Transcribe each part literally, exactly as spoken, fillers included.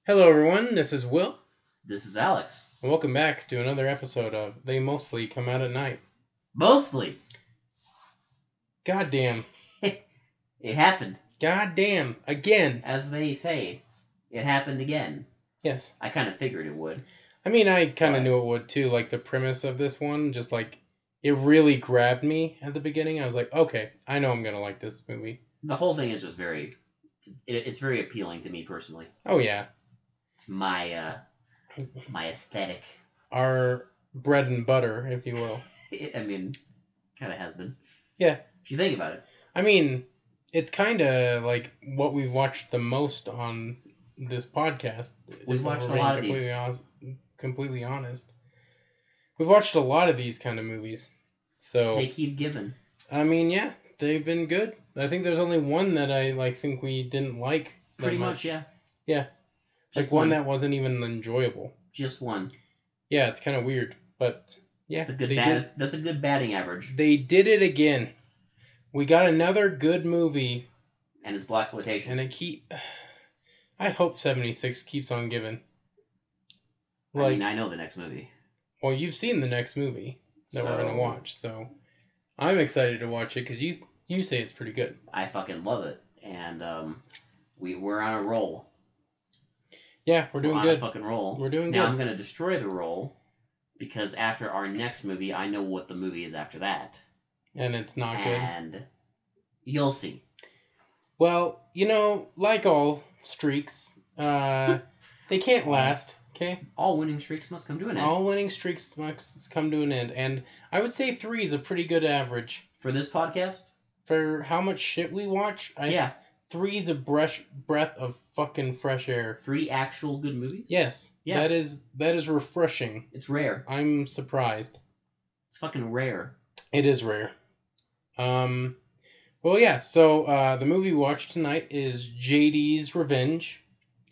Hello everyone, this is Will. This is Alex. And welcome back to another episode of They Mostly Come Out at Night. Mostly. Goddamn. It happened. Goddamn. Again. As they say, it happened again. Yes. I kind of figured it would. I mean, I kind of But- knew it would too. Like the premise of this one, just like it really grabbed me at the beginning. I was like, okay, I know I'm gonna like this movie. The whole thing is just very, it, it's very appealing to me personally. Oh yeah, It's my, uh, my aesthetic. our bread and butter, if you will. It, I mean, kind of has been. Yeah. If you think about it. I mean, it's kind of like what we've watched the most on this podcast. We've if watched we're a being lot of completely these. honest, completely honest. We've watched a lot of these kind of movies. So They keep giving. I mean, yeah, they've been good. I think there's only one that I like think we didn't like that Pretty much. much, yeah. Yeah. Just Like one one. that wasn't even enjoyable. Just one. Yeah, it's kind of weird, but yeah, That's a good they bat- did. That's a good batting average. They did it again. We got another good movie, And it's blaxploitation. and it keep. I hope seventy-six keeps on giving. I Like, mean, I know the next movie. well, you've seen the next movie that we're gonna So- watch, so I'm excited to watch it because you you say it's pretty good. I fucking love it. And, um, we, we're on a roll. Yeah, we're doing on good. a fucking roll. We're doing now good. I'm gonna destroy the roll because after our next movie, I know what the movie is after that, And it's not good. and you'll see. Well, you know, like all streaks, uh, they can't last. Okay, All winning streaks must come to an end. all winning streaks must come to an end, and I would say three is a pretty good average For this podcast, for how much shit we watch. I, yeah, three is a breath breath of fucking fresh air. three actual good movies. Yes, Yeah. that is that is refreshing. It's rare. I'm surprised. It's fucking rare. It is rare. Um, well, yeah. So uh, the movie we watched tonight is J D's Revenge.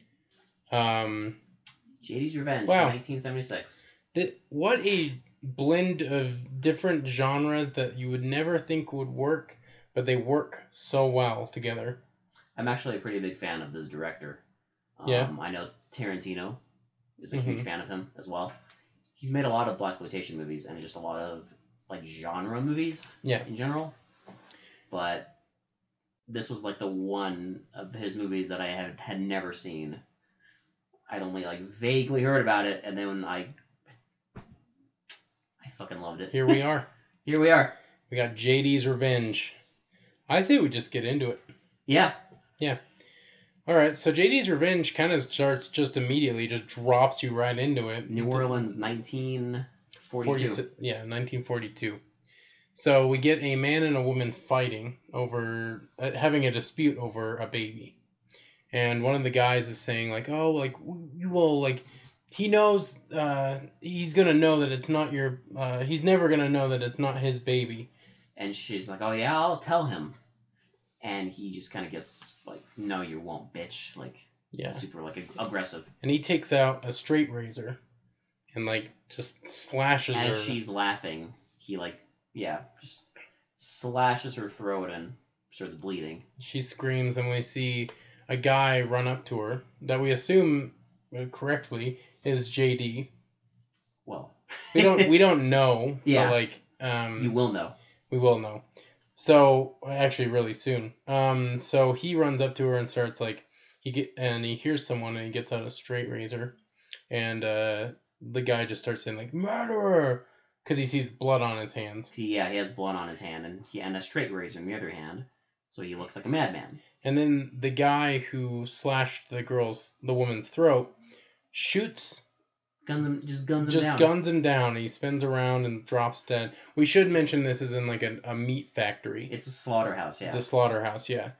Um, J D's Revenge, Wow. nineteen seventy-six. th- what a blend of different genres that you would never think would work, but they work so well together. I'm actually a pretty big fan of this director. Um, Yeah. I know Tarantino is a Mhm. huge fan of him as well. He's made a lot of blaxploitation movies and just a lot of like genre movies. Yeah. In general, but this was like the one of his movies that I had had never seen. I'd only like vaguely heard about it, and then I, I fucking loved it. Here we are. Here we are. We got J D's Revenge. I say we just get into it. Yeah. All right, so J D's Revenge kind of starts just immediately, just drops you right into it. New Orleans, nineteen forty-two. forty, yeah, nineteen forty-two. So we get a man and a woman fighting over, uh, having a dispute over a baby. And one of the guys is saying, like, oh, like, you will, like, he knows, uh, he's going to know that it's not your, uh, he's never going to know that it's not his baby. And she's like, "Oh yeah, I'll tell him." And he just kind of gets like, "No, you won't, bitch!" Like, Yeah. super like ag- aggressive. And he takes out a straight razor and, like, just slashes As her. she's laughing, he like, yeah, just slashes her throat and starts bleeding. She screams, and we see a guy run up to her that we assume uh, correctly is J D. Well, We don't we don't know, Yeah. but like um you will know. we will know. So actually, really soon. Um, so he runs up to her and starts like he get and he hears someone and he gets out a straight razor, and uh the guy just starts saying like murderer because he sees blood on his hands. He, yeah, he has blood on his hand and he and a straight razor in the other hand, so he looks like a madman. And then the guy who slashed the girl's the woman's throat shoots. Guns him, just guns him Just down. guns him down. He spins around and drops dead. We should mention this is in like a, a meat factory. It's a slaughterhouse, yeah. It's a slaughterhouse, yeah.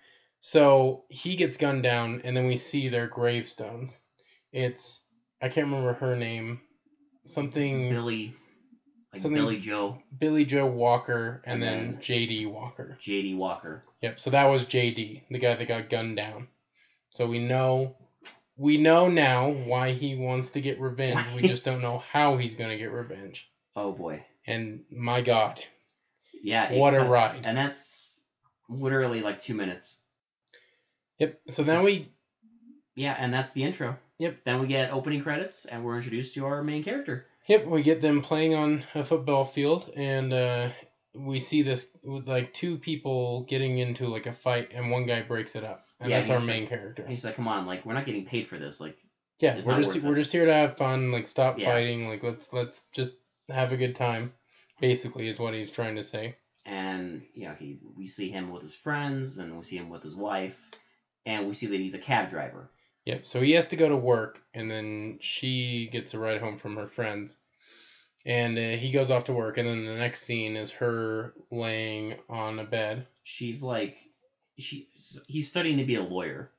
So he gets gunned down, and then we see their gravestones. It's I can't remember her name. Something Billy, like Something- Billy Joe, Billy Joe Walker, and, And then, then- J D Walker. J D Walker. Yep. So that was J D, the guy that got gunned down. So we know. We know now why he wants to get revenge. We just don't know how he's gonna get revenge. Oh boy. And my God. Yeah. it What a cuts- ride. And that's literally like two minutes. Yep. So now we Yeah, and that's the intro. Yep. Then we get opening credits, and we're introduced to our main character. Yep, we get them playing on a football field, and uh, we see this with like two people getting into like a fight, and one guy breaks it up, and Yeah, that's our he's main like- character. He's like, "Come on, like we're not getting paid for this. Like, Yeah, it's we're not just worth we're it." just here to have fun. Like, stop Yeah. fighting. Like, let's let's just have a good time. Basically, is what he's trying to say. And you know, he we see him with his friends, and we see him with his wife, and we see that he's a cab driver. Yep. So he has to go to work, and then she gets a ride home from her friends, and uh, he goes off to work, and then the next scene is her laying on a bed. She's like, she he's studying to be a lawyer,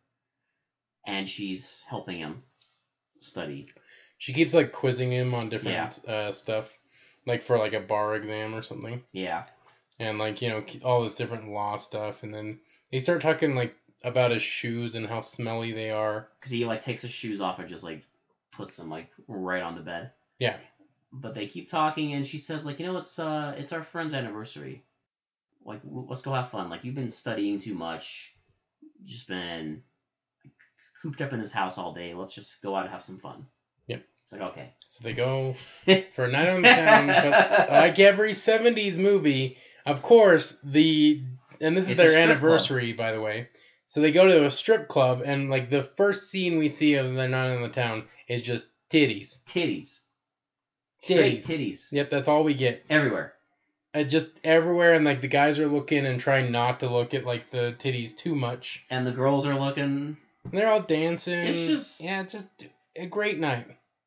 and she's helping him study. She keeps like quizzing him on different uh, stuff, like for like a bar exam or something, Yeah. and like you know all this different law stuff, and then they start talking like about his shoes and how smelly they are. Because he like takes his shoes off and just like puts them like right on the bed. Yeah. But they keep talking, and she says like, you know, it's uh, it's our friend's anniversary. Like, w- let's go have fun. Like, you've been studying too much. You've just been cooped up in this house all day. Let's just go out and have some fun. Yep. It's like, okay. So they go for a night on the town, but like every seventies movie, of course, the and this is It's a their strip anniversary, by the way. So they go to a strip club, and like the first scene we see of the night on the town is just titties. Titties. Straight Titties. titties. Yep, that's all we get. Everywhere. Uh, just everywhere, and like the guys are looking and trying not to look at like the titties too much. And the girls are looking. And they're all dancing. It's just- yeah, it's just a great night.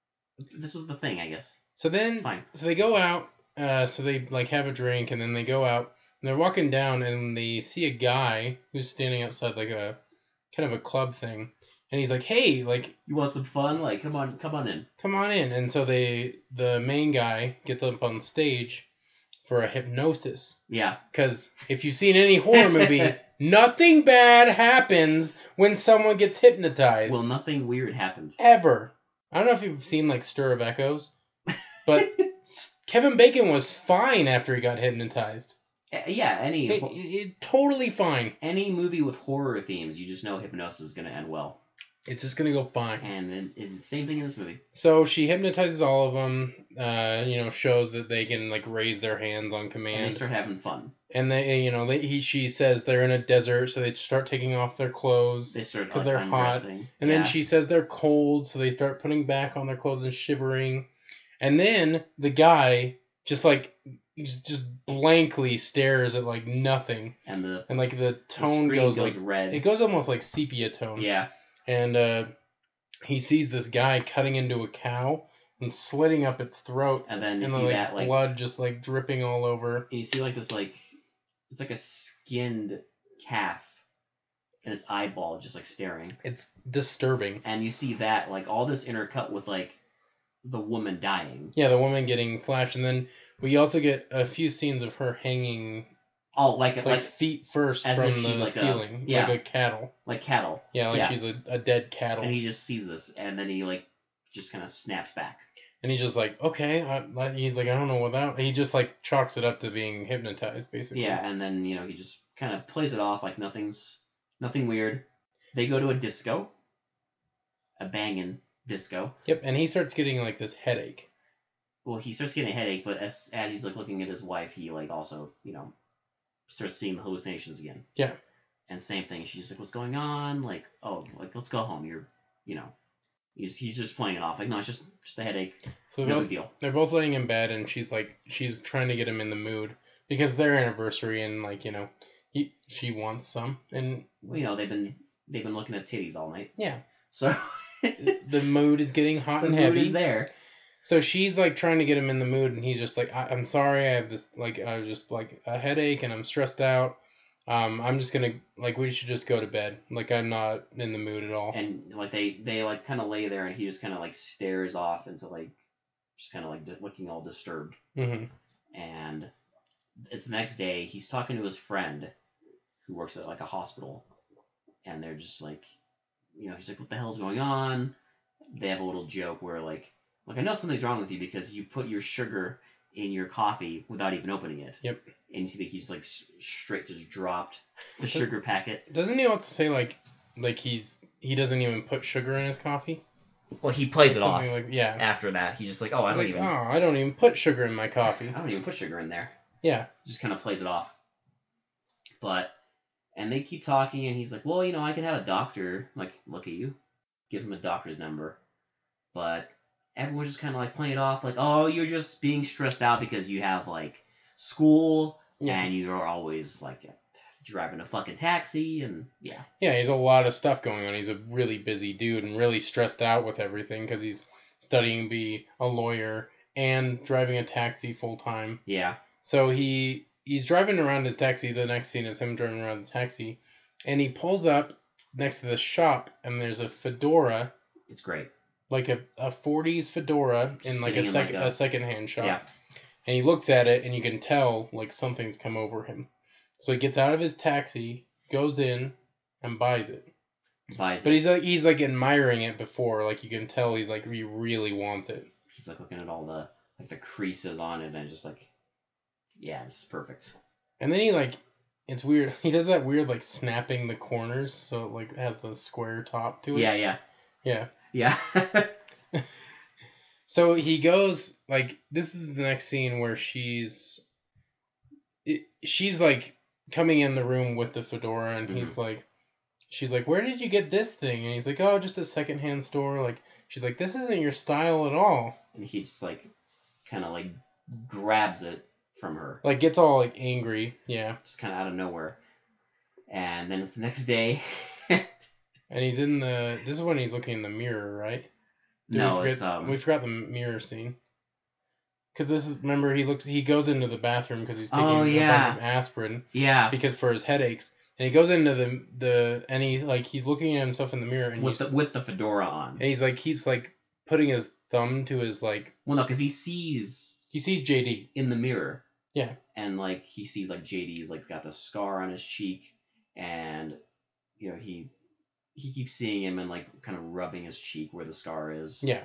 This was the thing, I guess. So then, It's fine. so they go out. Uh, so they like have a drink, and then they go out, and they're walking down, and they see a guy who's standing outside like a kind of a club thing, and he's like, "Hey, like, You want some fun? Like, come on, come on in. come on in." And so they, the main guy gets up on stage for a hypnosis. Yeah. Because if you've seen any horror movie, nothing bad happens when someone gets hypnotized. Well, nothing weird happened. Ever. I don't know if you've seen like Stir of Echoes, but S- Kevin Bacon was fine after he got hypnotized. Uh, yeah, any It, it- it- totally fine. any movie with horror themes, you just know hypnosis is going to end well. It's just gonna go fine. And, and, and same thing in this movie. So she hypnotizes all of them. Uh, you know, shows that they can like raise their hands on And command. they start having fun. And they, you know, they, he, she says they're in a desert, so they start taking off their clothes. They start 'Cause like, they're hot. undressing. And yeah. then she says they're cold, so they start putting back on their clothes and shivering. And then the guy just like just just blankly stares at like nothing, And the, and like the the tone screen goes, goes like red. it goes almost like sepia tone. Yeah. And uh, he sees this guy cutting into a cow and slitting up its throat, And then you and see then, like that, like, blood just like dripping all over. and you see like this, like, it's like a skinned calf. And its eyeball just like staring. It's disturbing. And you see that, like, all this intercut with, like, the woman dying. Yeah, the woman getting slashed, and then we also get a few scenes of her hanging Oh, like, like, like, feet first as from if she's the like a- ceiling, yeah. like a cattle. like cattle. Yeah, like Yeah. she's a, a dead cattle. And he just sees this, and then he, like, just kind of snaps back. And he's just like, okay. I, I- he's like, I don't know what that. He just like chalks it up to being hypnotized, basically. Yeah, and then, you know, he just kind of plays it off like nothing's, nothing weird. They go to a disco. A banging disco. Yep. And he starts getting like this headache. Well, he starts getting a headache, but as, as he's, like, looking at his wife, he, like, also, you know, starts seeing the hallucinations again. Yeah. And same thing. She's like, what's going on? Like, oh, like, let's go home. You're, you know, he's, he's just playing it off. Like, no, it's just, just a headache. So No they're big both, deal. they're both laying in bed, and she's like, she's trying to get him in the mood because it's their anniversary, and like you know, he, she wants some, and Well, you know, they've been, they've been looking at titties all night. yeah, So, the mood is getting hot the and mood heavy. is there. So she's like trying to get him in the mood, and he's just like, I- I'm sorry, I have this like, I was just like a headache, and I'm stressed out. Um, I'm just gonna like, we should just go to bed. Like, I'm not in the mood at all. And, like, they, they like, kind of lay there, and he just kind of, like, stares off into, like, just kind of, like, di- looking all disturbed. hmm And it's the next day. He's talking to his friend who works at, like, a hospital. And they're just, like, you know, he's like, what the hell's going on? They have a little joke where, like, like, I know something's wrong with you because you put your sugar in your coffee without even opening it. Yep. And you see that he's, like, s- straight just dropped the sugar packet. Doesn't he also say like, like he's he doesn't even put sugar in his coffee? Well, he plays it off. Something like yeah. After that, he's just like, oh, I He's don't like, even. oh, I don't even put sugar in my coffee. I don't even put sugar in there. Yeah. Just kind of plays it off. But, and they keep talking, and he's like, well, you know, I could have a doctor, like, look at you. Gives him a doctor's number. But everyone's just kind of, like, playing it off, like, oh, you're just being stressed out because you have, like, school, yeah. and you're always, like, driving a fucking taxi, and, yeah. Yeah, he's a lot of stuff going on. He's a really busy dude and really stressed out with everything because he's studying to be a lawyer and driving a taxi full-time. Yeah. So he he's driving around his taxi. The next scene is him driving around the taxi, and he pulls up next to the shop, and there's a fedora. It's great. Like a, a forties fedora in like a second like a, a secondhand shop. Yeah. And he looks at it, and you can tell like something's come over him. So he gets out of his taxi, goes in, and buys it. Buys but it. he's like he's like admiring it before. Like you can tell he's like he really wants it. He's like looking at all the like the creases on it, and just like. Yeah, it's perfect. And then he like, it's weird. He does that weird like snapping the corners, so it like has the square top to it. Yeah, yeah, yeah, yeah. So he goes like, this is the next scene where she's, it, she's like coming in the room with the fedora, and mm-hmm. he's like, she's like, where did you get this thing? And he's like, oh, just a secondhand store. Like, she's like, this isn't your style at all. And he just like, kind of like grabs it. From her. Like, gets all, like, angry. Yeah. Just kind of out of nowhere. And then it's the next day. And he's in the... This is when he's looking in the mirror, right? Did no, we forget, it's, um... We forgot the mirror scene. Because this is... Remember, he looks... He goes into the bathroom because he's taking oh, yeah. a bunch of aspirin. Yeah. Because for his headaches. And he goes into the... the and he's, like, he's looking at himself in the mirror. And with the, with the fedora on. And he's, like, keeps, like, putting his thumb to his, like... Well, no, because he sees... He sees J D. In the mirror. Yeah. And, like, he sees, like, J D's, like, got the scar on his cheek, and, you know, he he keeps seeing him and, like, kind of rubbing his cheek where the scar is. Yeah.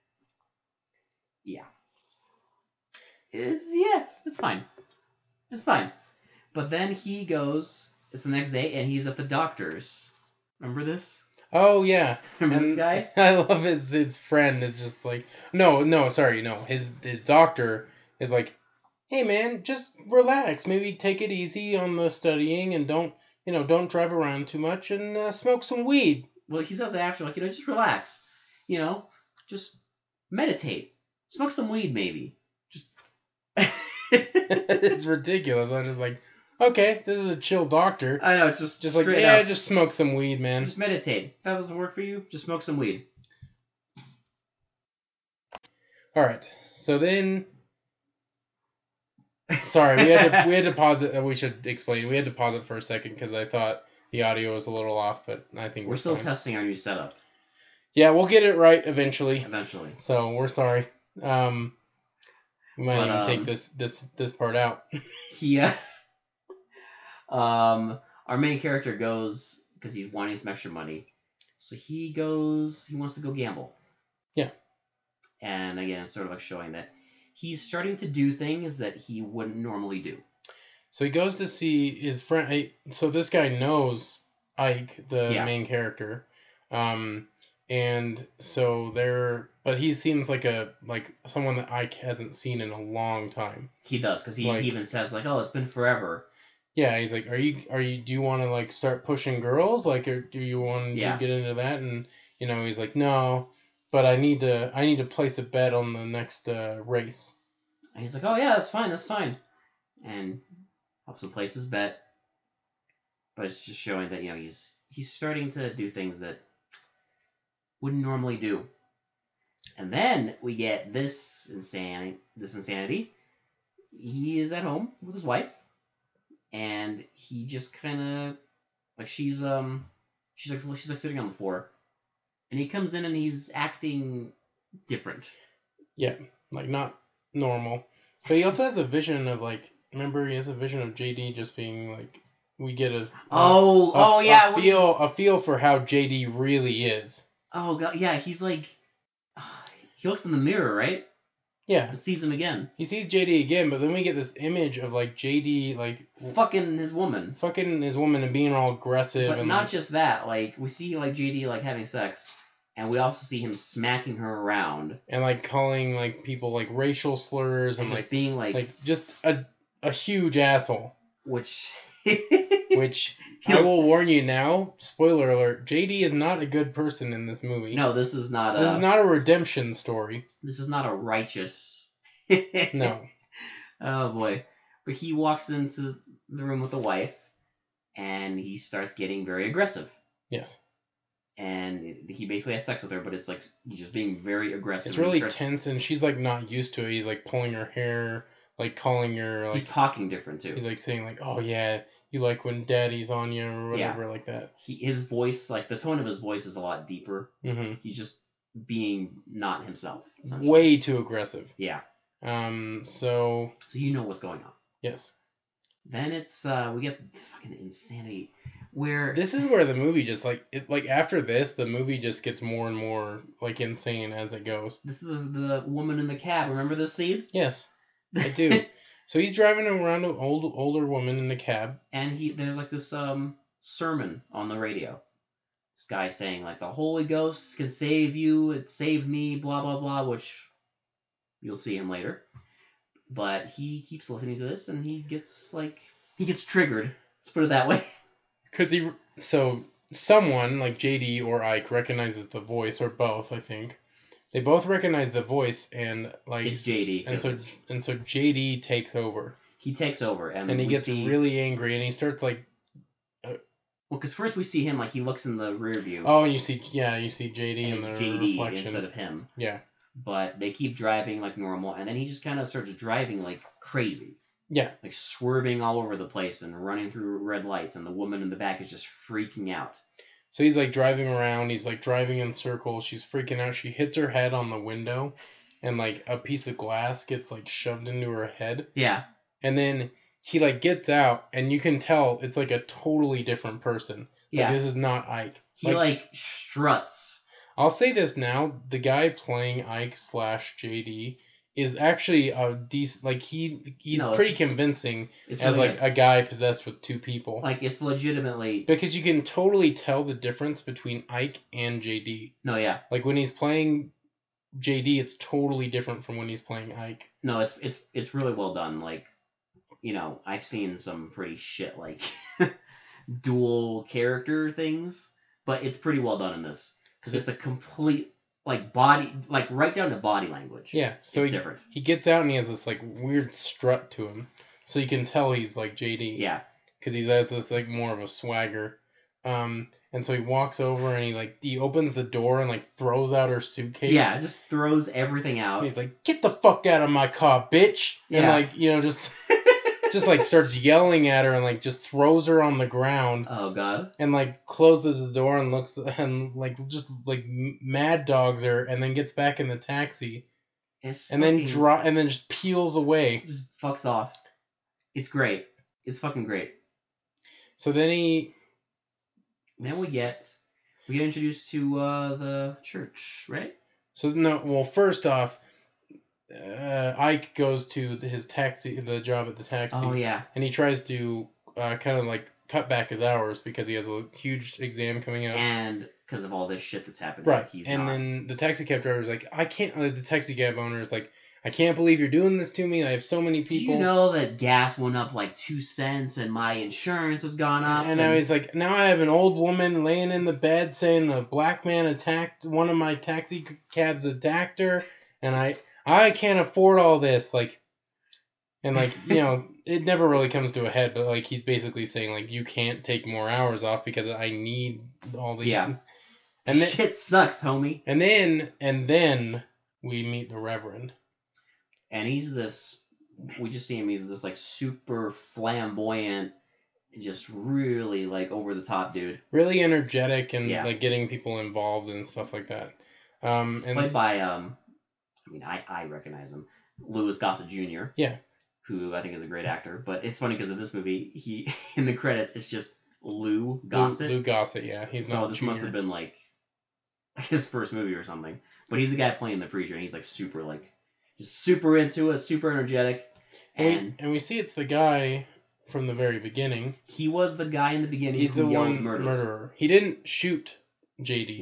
Yeah. It's, yeah, it's fine. It's fine. But then he goes, it's the next day, and he's at the doctor's. Remember this? Oh, yeah. Remember and this guy? I love his, his friend is just like, no, no, sorry, no. His, his doctor is like, hey man, just relax. Maybe take it easy on the studying and don't, you know, don't drive around too much and uh, smoke some weed. Well, he says that after, like, you know, just relax. You know, just meditate. Smoke some weed, maybe. Just. It's ridiculous. I'm just like, okay, this is a chill doctor. I know, it's just just like, yeah, up. Just smoke some weed, man. Just meditate. If that doesn't work for you, just smoke some weed. All right. So then. Sorry, we had to we had to pause it. We should explain. We had to pause it for a second because I thought the audio was a little off, but I think we're, we're still fine. testing our new setup. Yeah, we'll get it right eventually. Eventually. So we're sorry. Um, we might but, even um, take this this this part out. Yeah. um, our main character goes because he's wanting some extra money, so he goes. He wants to go gamble. Yeah. And again, it's sort of like showing that. He's starting to do things that he wouldn't normally do. So he goes to see his friend. So this guy knows Ike, the yeah. main character, um, and so they're. But he seems like a like someone that Ike hasn't seen in a long time. He does, because he, like, he even says like, "Oh, it's been forever." Yeah, he's like, "Are you are you do you want to like start pushing girls? Like, or do you want yeah. to get into that?" And you know, he's like, "No." But I need to I need to place a bet on the next uh, race. And he's like, oh yeah, that's fine, that's fine. And helps him place his bet. But it's just showing that, you know, he's he's starting to do things that wouldn't normally do. And then we get this insanity this insanity. He is at home with his wife, and he just kinda like she's um she's like she's like sitting on the floor. And he comes in and he's acting different. Yeah, like not normal. But he also has a vision of like, remember he has a vision of J D just being like, we get a oh a, oh a, yeah a feel a feel for how J D really is. Oh god, yeah, he's like, uh, he looks in the mirror, right? Yeah. And sees him again. He sees J D again, but then we get this image of like J D like fucking his woman, fucking his woman and being all aggressive. But and not like, just that, like we see like J D like having sex. And we also see him smacking her around. And, like, calling, like, people, like, racial slurs and, And just like, being like... like, just a, a huge asshole. Which... Which, I will warn you now, spoiler alert, J D is not a good person in this movie. No, this is not a... This is not a redemption story. This is not a righteous... No. Oh, boy. But he walks into the room with the wife, and he starts getting very aggressive. Yes. And he basically has sex with her, but it's like he's just being very aggressive. It's really starts... tense, and she's, like, not used to it. He's, like, pulling her hair, like, calling her, like... He's talking different, too. He's, like, saying, like, oh, yeah, you like when daddy's on you, or whatever, yeah. like that. He, his voice, like, the tone of his voice is a lot deeper. Mm-hmm. He's just being not himself. Way too aggressive. Yeah. Um, so... So you know what's going on. Yes. Then it's, uh, we get fucking insanity, where... This is where the movie just, like, it, like, after this, the movie just gets more and more, like, insane as it goes. This is the woman in the cab. Remember this scene? Yes, I do. So he's driving around an old, older woman in the cab. And he there's, like, this, um, sermon on the radio. This guy saying, like, the Holy Ghost can save you, it saved me, blah, blah, blah, which you'll see him later. But he keeps listening to this, and he gets, like, he gets triggered. Let's put it that way. Because he, so someone, like J D or Ike, recognizes the voice, or both, I think. They both recognize the voice, and, like... It's J D. And so, and so J D takes over. He takes over, and And he we gets see... really angry, and he starts, like... Uh, well, because first we see him, like, he looks in the rear view. Oh, you see, yeah, you see J D in the J D reflection. instead of him. Yeah. But they keep driving like normal, and then he just kind of starts driving like crazy. Yeah. Like swerving all over the place and running through red lights, and the woman in the back is just freaking out. So he's like driving around, he's like driving in circles, she's freaking out, she hits her head on the window, and like a piece of glass gets like shoved into her head. Yeah. And then he like gets out, and you can tell it's like a totally different person. Like, Yeah. this is not Ike. He like, like struts. I'll say this now, the guy playing Ike slash J D is actually a decent, like, he he's No, pretty it's- convincing It's as, really like, good. a guy possessed with two people. Like it's legitimately Because you can totally tell the difference between Ike and J D. no, yeah, Like, when he's playing J D, it's totally different from when he's playing Ike. no, it's it's it's really well done. Like, you know, I've seen some pretty shit like dual character things, but it's pretty well done in this because it's a complete like body, like right down to body language. Yeah, so it's he, different. he gets out and he has this, like, weird strut to him. So you can tell he's, like, J D. Yeah, Because he has this, like, more of a swagger. Um, and so he walks over and he, like, he opens the door and, like, throws out her suitcase. yeah, just throws everything out. And he's like, get the fuck out of my car, bitch! And, Yeah. like, you know, just, just, like, starts yelling at her and, like, just throws her on the ground. Oh god. And, like, closes the door and looks, and, like, just, like, m- mad dogs her, and then gets back in the taxi. It's And then fucking- dro- and then just peels away. just fucks off. It's great. It's fucking great. So then he... Then we get we get introduced to uh, the church, right? So no, well, first off, uh, Ike goes to the, his taxi, the job at the taxi, Oh yeah. and he tries to uh, kind of like cut back his hours because he has a huge exam coming up. And because of all this shit that's happening, Right, he's and not. then the taxi cab driver is like, I can't. Uh, the taxi cab owner is like, I can't believe you're doing this to me. I have so many Do people. you know that gas went up like two cents and my insurance has gone up? And now he's like, now I have an old woman laying in the bed saying a black man attacked one of my taxi cabs, attacked her, and I I can't afford all this. Like, and like, you know, it never really comes to a head, but like he's basically saying like, you can't take more hours off because I need all these. Yeah. And then shit sucks, homie. and then and then we meet the Reverend. And he's this. We just see him. He's this like super flamboyant, just really like over the top dude. Really energetic and Yeah. like getting people involved and stuff like that. Um, He's and played by um, I mean I I recognize him, Louis Gossett Junior Yeah. Who I think is a great actor. But it's funny because in this movie, he in the credits it's just Lou Lou, Gossett. Lou Gossett, yeah, he's so not. this junior. must have been like his first movie or something. But he's the guy playing the preacher, and he's like super like just super into it, super energetic. And, And we, and we see it's the guy from the very beginning. he was the guy in the beginning He's who the yelled one murder. murderer. He didn't shoot J D. No.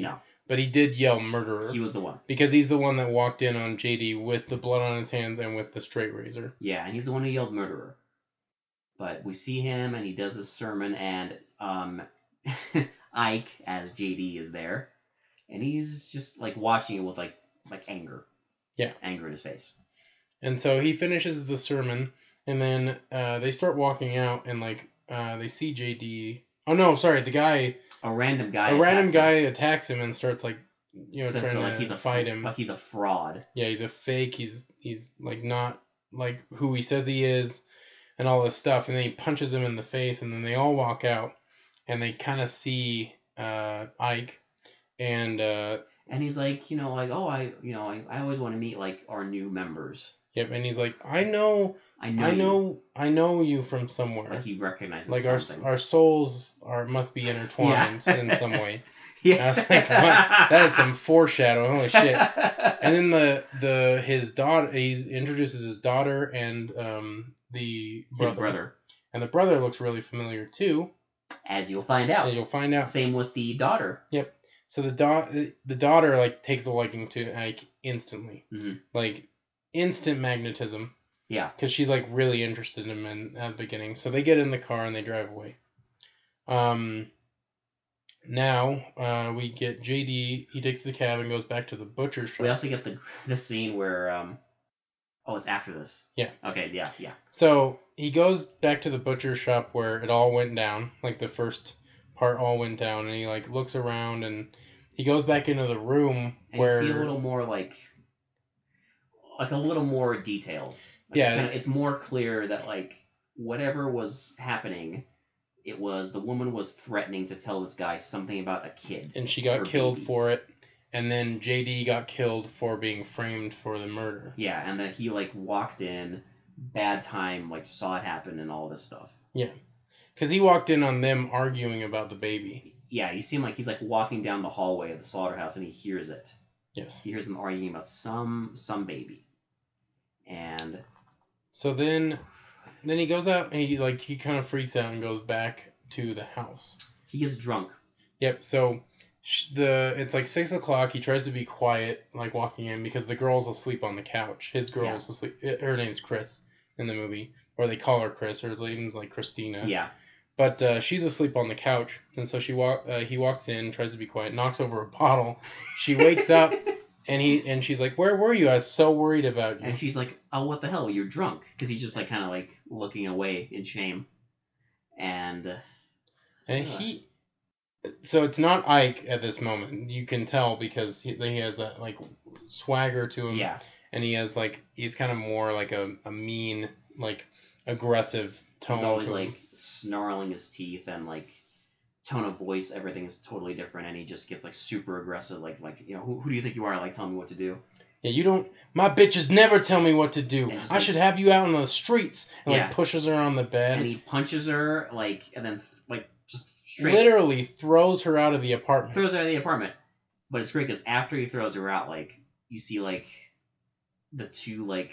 but he did yell murderer. He was the one. Because he's the one that walked in on J D with the blood on his hands and with the straight razor. Yeah, and he's the one who yelled murderer. But we see him, and he does his sermon, and um, Ike, as J D, is there. And he's just, like, watching it with, like, like anger. Yeah. Anger in his face. And so he finishes the sermon, and then uh, they start walking out, and, like, uh, they see J D... Oh, no, sorry, the guy... A random guy A random attacks guy him. attacks him and starts, like, you know, Says trying that, to like, he's a fight fr- him. Like he's a fraud. Yeah, he's a fake. He's, he's like, not, like, who he says he is, and all this stuff. And then he punches him in the face, and then they all walk out, and they kind of see uh, Ike, and... Uh, And he's like, you know, like, oh, I, you know, I, I always want to meet, like, our new members. Yep, and he's like, I know, I know, I you." know, I know you from somewhere. Like he recognizes Like our something. our souls are must be intertwined Yeah. in some way. Yeah. And I was like, what? That is some foreshadowing. Holy shit! And then the the his daughter, he introduces his daughter and um the brother. His brother. And the brother looks really familiar too. As you'll find out. And you'll find out. Same with the daughter. Yep. So the da- the daughter like takes a liking to Ike instantly, Mm-hmm. like instant magnetism. Yeah. Because she's like really interested in him in, at the beginning. So they get in the car and they drive away. Um. Now uh, we get J D. He takes the cab and goes back to the butcher shop. We also get the the scene where um. Oh, it's after this. Yeah. Okay. Yeah. Yeah. So he goes back to the butcher shop where it all went down, like the first part all went down, and he like looks around and he goes back into the room And where you see a little more like. Like a little more details. Like Yeah. It's, kinda, it's more clear that like whatever was happening, it was the woman was threatening to tell this guy something about a kid. and she got Her killed baby. for it, and then J D got killed for being framed for the murder. Yeah, and that he like walked in, bad time, like saw it happen and all this stuff. Yeah, because he walked in on them arguing about the baby. Yeah, you see him like he's like walking down the hallway of the slaughterhouse and he hears it. Yes. He hears them arguing about some some baby. And So then, then he goes out and he like he kind of freaks out and goes back to the house. he gets drunk. Yep. So sh- the it's like six o'clock. He tries to be quiet, like walking in, because the girl's asleep on the couch. His girl's Yeah. asleep. uh, Her name's Chris in the movie, or they call her Chris. Her name's like Christina. Yeah. But uh, she's asleep on the couch, and so she walk. Uh, he walks in, tries to be quiet, knocks over a bottle. She wakes up, and he and she's like, "Where were you? I was so worried about you." And she's like, "Oh, what the hell? You're drunk." Because he's just like kind of like looking away in shame. And uh, And he, so it's not Ike at this moment. You can tell because he, he has that like swagger to him. yeah, And he has like he's kind of more like a, a mean, like aggressive tone. he's always to him. like snarling his teeth and like tone of voice, everything is totally different, and he just gets like super aggressive, like like you know who, who do you think you are? Like tell me what to do. Yeah, you don't. My bitches never tell me what to do. And it's I like- should have you out on the streets. And Yeah. like pushes her on the bed. And he punches her like, and then like just straight Literally throws her out of the apartment. throws her out of the apartment. But it's great because after he throws her out, like you see like the two like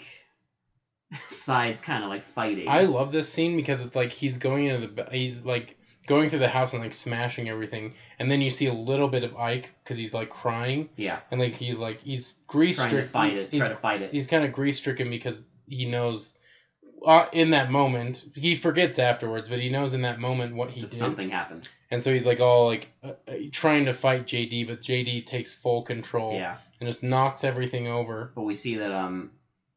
sides kind of like fighting. I love this scene because it's like he's going into the ba- he's like going through the house and like smashing everything, and then you see a little bit of Ike because he's like crying yeah, and like he's like he's grief trying to stricken. fight it, He's, try to fight it. he's kind of grief stricken because he knows uh, in that moment he forgets afterwards, but he knows in that moment what he That did, something happened. and so he's like all like uh, uh, trying to fight J D, but J D takes full control Yeah, and just knocks everything over. but we see that um,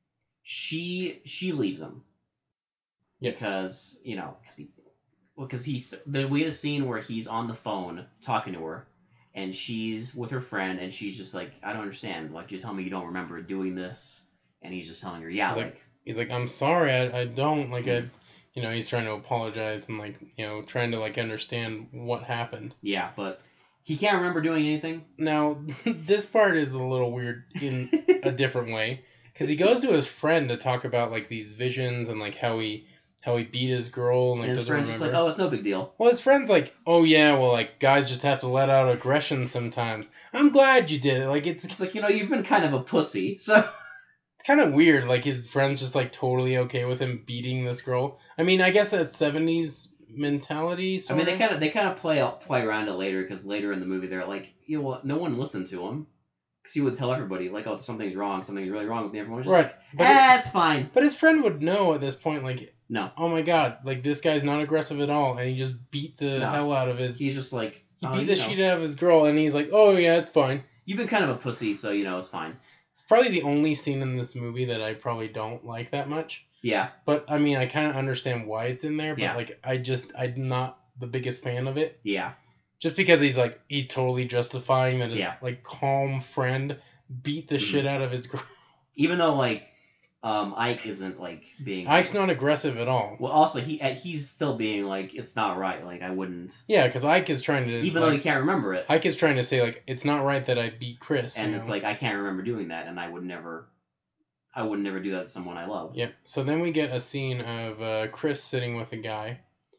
she she leaves him Yes. because you know because he well because he's the we had a scene where he's on the phone talking to her, and she's with her friend, and she's just like, I don't understand. Like, you tell me you don't remember doing this, and he's just telling her, yeah, He's like, like, He's like, I'm sorry, I, I don't like I, you know, he's trying to apologize and like, you know, trying to like understand what happened. yeah, but he can't remember doing anything. Now, this part is a little weird in a different way because he goes to his friend to talk about like these visions and like how he how he beat his girl and like And his doesn't friend's remember. just like, oh, it's no big deal. Well, his friend's like, oh yeah, well like guys just have to let out aggression sometimes. I'm glad you did it. Like it's It's like, you know, you've been kind of a pussy, so It's kind of weird. Like his friend's just like totally okay with him beating this girl. I mean, I guess that seventies mentality. I Sort mean, they of. kind of they kind of play out, play around it later because later in the movie they're like, you know what? No one listened to him because he would tell everybody like, oh, something's wrong, something's really wrong with me. Everyone was just Right, like, but ah, it- it's fine. But his friend would know at this point, like, No, oh my god, like this guy's not aggressive at all, and he just beat the No. hell out of his. he's just like, He oh, beat you the know, shit out of his girl, and he's like, oh yeah, it's fine. you've been kind of a pussy, so you know it's fine. It's probably the only scene in this movie that I probably don't like that much. Yeah, But I mean, I kind of understand why it's in there. But Yeah. like, I just I'm not the biggest fan of it. yeah, Just because he's like he's totally justifying that his Yeah. like calm friend beat the Mhm. shit out of his girl. even though like, um, Ike isn't like being. Ike's not aggressive at all. Well, also he uh, he's still being like, it's not right. Like I wouldn't, Yeah, because Ike is trying to even though he like, can't remember it, Ike is trying to say like it's not right that I beat Chris. and you it's know? like I can't remember doing that, and I would never, I would never do that to someone I love. Yep. So then we get a scene of uh, Chris sitting with a guy,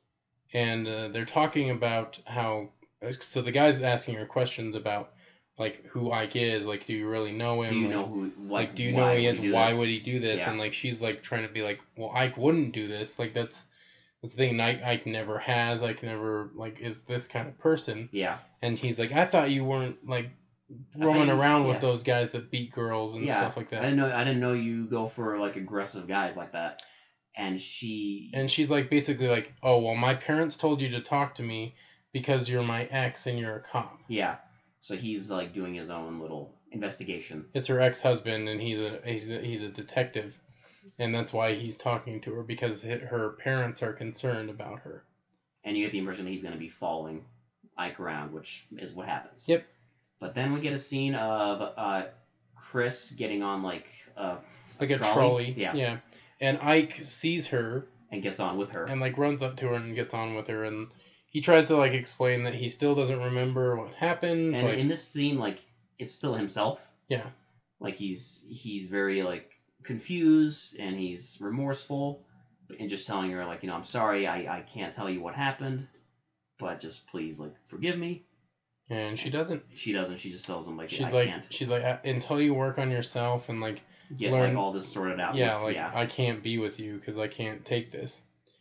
and uh, they're talking about how. So the guy's asking her questions about like who Ike is. Like, do you really know him? Do you Like, know who? What, like, do you why know who he would is? do Why this? would he do this? Yeah. And like, she's like trying to be like, well, Ike wouldn't do this. Like, that's that's the thing. Ike, Ike never has. Ike never like is this kind of person. Yeah, And he's like, I thought you weren't like I roaming think- around with yeah. those guys that beat girls and yeah. stuff like I that. didn't know. I didn't know you go for like aggressive guys like that. And she. And she's like basically like, oh well, my parents told you to talk to me because you're my ex and you're a cop. Yeah. So he's like doing his own little investigation. It's her ex-husband, and he's a he's a, he's a detective, and that's why he's talking to her because hi- her parents are concerned about her. And you get the impression that he's going to be following Ike around, which is what happens. Yep. But then we get a scene of uh, Chris getting on like uh, Like a trolley. trolley. Yeah. Yeah. And Ike sees her and gets on with her. and like runs up to her and gets on with her, and he tries to like explain that he still doesn't remember what happened. And like, in this scene, like it's still himself. yeah. Like he's he's very like confused and he's remorseful, and just telling her like, you know, I'm sorry, I, I can't tell you what happened, but just please like forgive me. And she doesn't. She doesn't. She just tells him like, She's I like can't she's like "Uh, until you work on yourself and like get learn- like all this sorted out. yeah, with- like yeah. I can't be with you because I can't take this.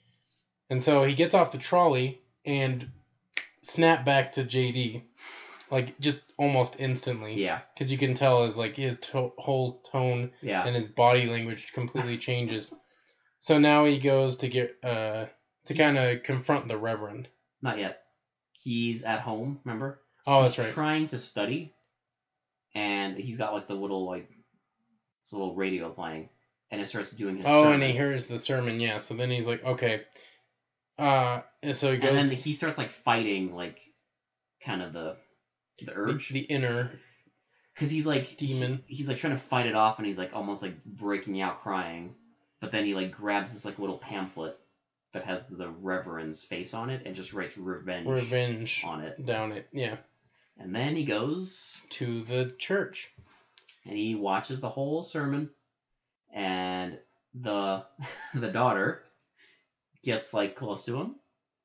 And so he gets off the trolley and snap back to J D, like just almost instantly. yeah, Because you can tell his like his to- whole tone yeah. and his body language completely changes. So now he goes to get uh to kind of confront the Reverend. Not yet. He's at home. Remember? Oh, that's He's right. trying to study, and he's got like the little like this little radio playing, and it starts doing his. Oh, sermon. and he hears the sermon. Yeah. So then he's like, okay. Uh, and so he And goes then he starts like fighting like, kind of the, the the, urge, the inner. because he's like demon. he- he's like trying to fight it off, and he's like almost like breaking out crying, but then he like grabs this like little pamphlet that has the Reverend's face on it and just writes revenge, Revenge on it, down it. Yeah. and then he goes To the church. and he watches the whole sermon, and the the daughter gets like close to him,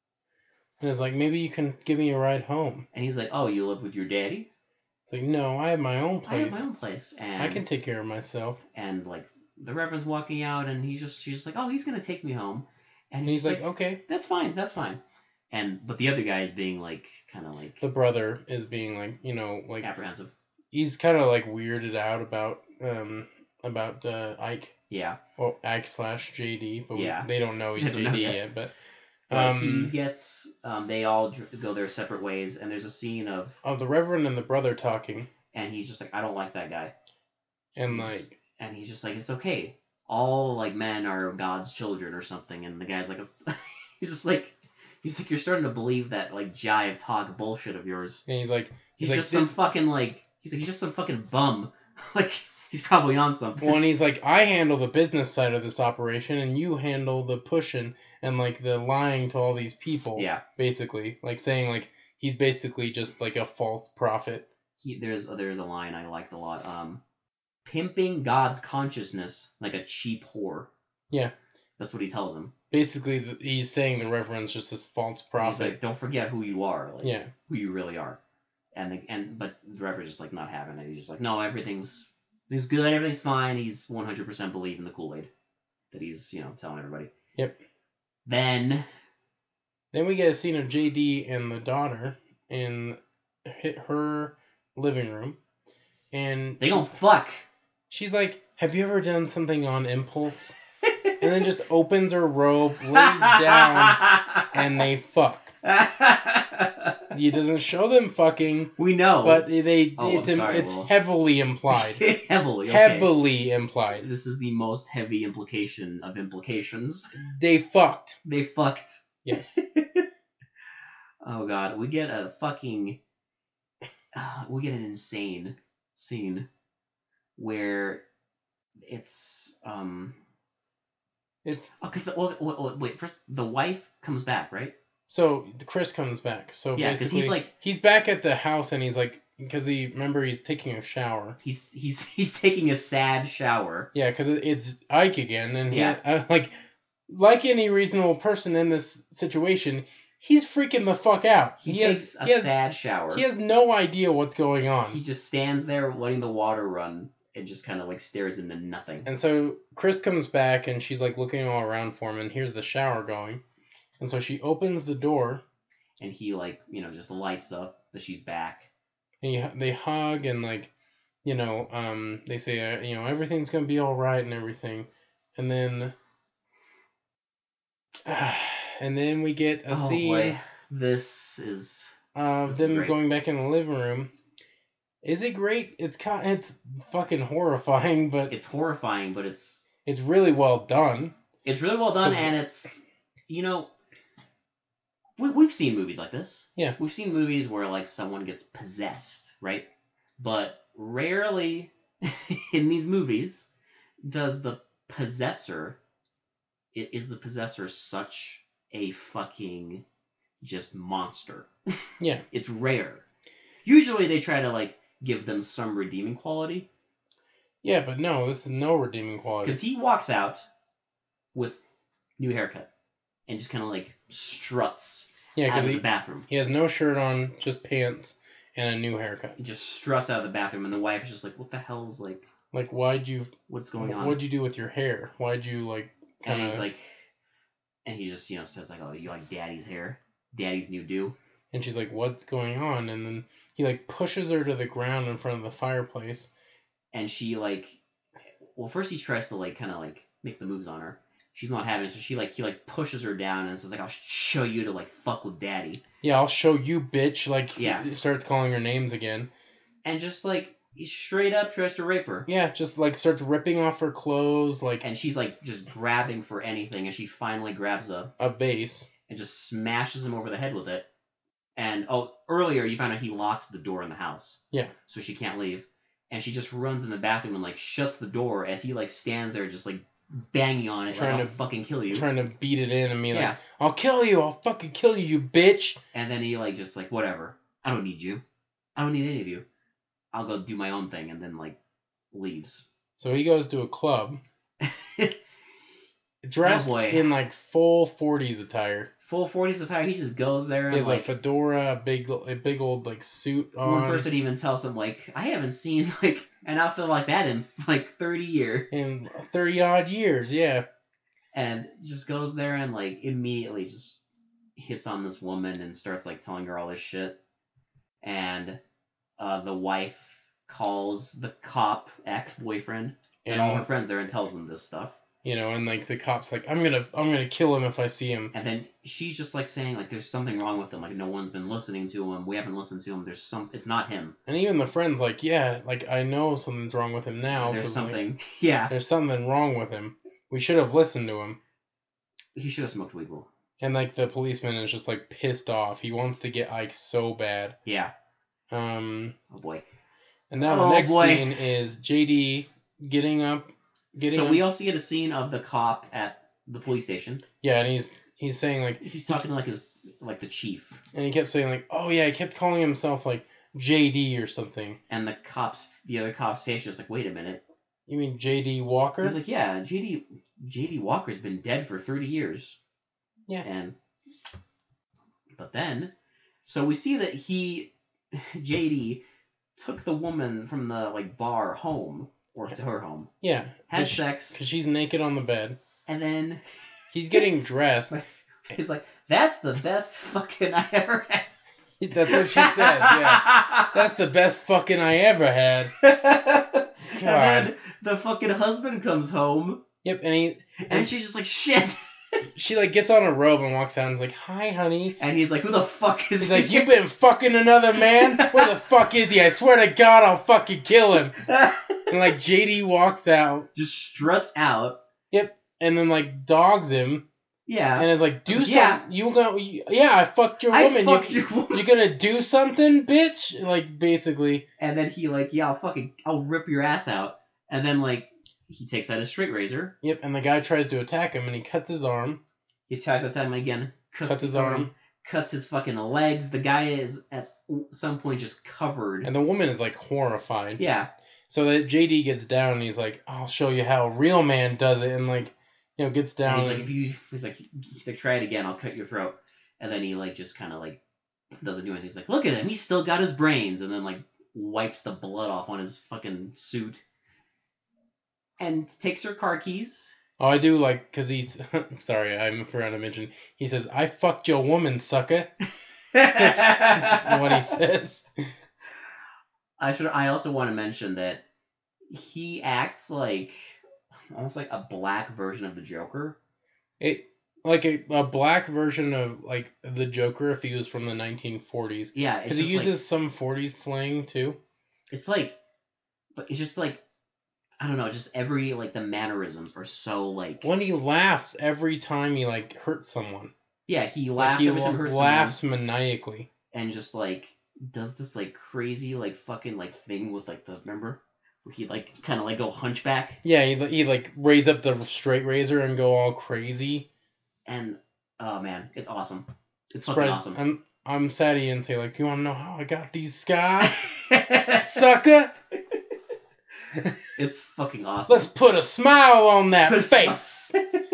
And it's like, maybe you can give me a ride home. and he's like, "Oh, you live with your daddy? It's like, no, I have my own I have place. my own place." And I can take care of myself. and like the Reverend's walking out, and he's just she's just like, "Oh, he's gonna take me home," and, And he's like, okay. "That's fine, that's fine." And but the other guy is being like kind of like The brother is being like, you know, like apprehensive. he's kind of like weirded out about um about uh, Ike. Yeah. Well, Ike slash J D, but we- Yeah. they don't know he's They don't J D know yet. yet. But But he um, gets um they all dr- go their separate ways, and there's a scene of oh, the Reverend and the brother talking, and he's just like, "I don't like that guy." and He's- like, and he's just like, "It's okay. All like men are God's children or something." And the guy's like, he's just like, he's like, "You're starting to believe that like jive talk bullshit of yours." and he's like, He's, He's like, just some "This-" fucking like, he's like, he's just some fucking bum. Like he's probably on something. well, and he's like, I handle the business side of this operation, and you handle the pushing and like the lying to all these people. Yeah. Basically, like saying like he's basically just like a false prophet. He, there's there's a line I liked a lot. Um, pimping God's consciousness like a cheap whore. Yeah. That's what he tells him. Basically, the, he's saying the Reverend's just this false He's prophet. like, don't forget who you are. Like, Yeah. Who you really are. And the, and but the Reverend's just like not having it. He's just like, no, everything's everything's good, everything's fine. He's one hundred percent believing the Kool-Aid that he's you know telling everybody. Yep. Then Then we get a scene of J D and the daughter in her living room, and They she, don't fuck. she's like, "Have you ever done something on impulse?" And then just opens her robe, lays down, and they fuck. He doesn't show them fucking. We know, but they, they oh, it's, I'm sorry, it's Will. heavily implied. heavily, okay. Heavily implied. This is the most heavy implication of implications. They fucked. They fucked. Yes. Oh god, we get a fucking, uh, we get an insane scene where it's um. It's oh, cause the, well, wait, wait, first the wife comes back, right? So Chris comes back. So Yeah, 'cause basically, he's like- he's back at the house, and he's like, because he remember he's taking a shower. He's he's he's taking a sad shower. Yeah, because it's Ike again, and he, Yeah. I, like, like any reasonable person in this situation, he's freaking the fuck out. He, He, takes has a he has sad shower. he has no idea what's going on. He just stands there letting the water run and just kind of like stares into nothing. And so Chris comes back, and she's like looking all around for him, and here's the shower going. And so she opens the door, And he like, you know, just lights up that she's back. and he, they hug, and like, you know, um, they say, uh, you know, everything's gonna be all right and everything. And then, uh, and then we get a oh scene boy, this is of this is them great. going back in the living room. Is it great? It's kind, it's fucking horrifying, but it's horrifying, but it's it's really well done. it's really well done, 'Cause- and it's, you know, we we've seen movies like this. Yeah. We've seen movies where like someone gets possessed, right? But rarely in these movies does the possessor i- is the possessor such a fucking just monster. Yeah. It's rare. Usually they try to like give them some redeeming quality, Yeah, but no, this is no redeeming quality. because he walks out with new haircut and just kind of like struts Yeah, out because of he, the bathroom. he has no shirt on, just pants and a new haircut. He just struts out of the bathroom, and the wife is just like, "What the hell's like? Like, why'd you? What's going on?" What'd you do with your hair? Why'd you like? and Kinda, he's like, and he just you know says like, "Oh, you like Daddy's hair? Daddy's new do?" and she's like, what's going on? And then he like pushes her to the ground in front of the fireplace. And she like, well, first he tries to like kind of like make the moves on her. She's not having it, so she like he like pushes her down and says like, "I'll show you to like fuck with Daddy." Yeah, I'll show you, bitch. Like, Yeah. he starts calling her names again. And just like he straight up tries to rape her. Yeah, just like starts ripping off her clothes, like And she's like just grabbing for anything, and she finally grabs a a vase. and just smashes him over the head with it. And oh, earlier you found out he locked the door in the house. Yeah. So she can't leave. And she just runs in the bathroom and like shuts the door as he like stands there just like banging on it, Trying like, "I'll to- fucking kill you." Trying to beat it in and be Yeah. like, I'll kill you, I'll fucking kill you, you bitch. And then he like just like, "Whatever. I don't need you. I don't need any of you. I'll go do my own thing," and then like leaves. So he goes to a club, dressed Oh, boy. in like full forties attire. Full forties attire, he just goes there He and has like a fedora, a big, a big old like suit on. one person even tells him like, "I haven't seen like an outfit like that in like thirty years." in thirty odd years, yeah. And just goes there and like immediately just hits on this woman and starts like telling her all this shit. And uh, the wife calls the cop ex-boyfriend and, And all her friends there and tells them this stuff. you know, and like the cop's like, I'm gonna, I'm gonna kill him if I see him. And then she's just like saying like, "There's something wrong with him. Like no one's been listening to him. We haven't listened to him. There's some. It's not him. And even the friend's like, yeah, like I know something's wrong with him now. There's 'cause, like, something. Yeah. there's something wrong with him. We should have listened to him. He should have smoked weed. Will. And like the policeman is just like pissed off. He wants to get Ike so bad. Yeah. Um, Oh boy. and now Oh, the next boy. scene is J D getting up, getting So up. we also get a scene of the cop at the police station. Yeah, and he's he's saying like, He's talking to like his like the chief, and he kept saying like, oh yeah, he kept calling himself like J D or something. and the cops, the other cop's face is like, "Wait a minute." You mean J D Walker? He's like, "Yeah, J D J D Walker's been dead for thirty years." Yeah. And but then, so we see that he, J D, took the woman from the like bar home or to her home, Yeah. had Cause, sex, because she's naked on the bed. and then He's getting dressed. he's like, That's the best fucking I ever had. That's what she said, yeah. That's the best fucking I ever had. God. And then the fucking husband comes home. Yep, and he... And, and she's just like, shit. She, like, gets on a robe and walks out and is like, hi, honey. And he's like, who the fuck is He's he? like, you been fucking another man? Where the fuck is he? I swear to God, I'll fucking kill him. And, like, J D walks out. Just struts out. Yep. And then, like, dogs him. Yeah. And is like, do Yeah. something. You gonna... Yeah, I fucked your I woman. fucked you, your woman. You gonna do something, bitch? Like, basically. And then he like, yeah, I'll fucking, I'll rip your ass out. And then like, he takes out a straight razor. Yep, and the guy tries to attack him, and he cuts his arm. He tries to attack him again. Cuts, Cuts his arm. Cuts his fucking legs. The guy is at some point just covered. And the woman is, like, horrified. Yeah. So that J D gets down, and he's like, I'll show you how a real man does it. And, like, you know, gets down. And he's and, like, if you, he's like, he's like, try it again. I'll cut your throat. And then he like just kind of like doesn't do anything. He's like, look at him. He's still got his brains. And then like wipes the blood off on his fucking suit. And takes her car keys. Oh, I do like, because he's, sorry, I forgot to mention, he says, I fucked your woman, sucker. That's, that's what he says. I should. I also want to mention that he acts like almost like a black version of the Joker. It like a, a black version of, like, the Joker if he was from the nineteen forties. Yeah, Because he just uses like, some forties slang, too. it's like, but it's just like, I don't know, just every, like, the mannerisms are so, like... When he laughs every time he, like, hurts someone. Yeah, he Like, laughs he every time he la- hurts laughs someone, maniacally. and just, like, does this, like, crazy, like, fucking, like, thing with, like, the... Remember? Where he, like, kind of, like, go hunchback, Yeah, he, he, like, raise up the straight razor and go all crazy. and, oh, man, it's awesome. It's fucking Surprised- awesome. I'm, I'm sad he didn't say, like, you want to know how I got these scars? Sucker! It's fucking awesome. Let's put a smile on that Put a face!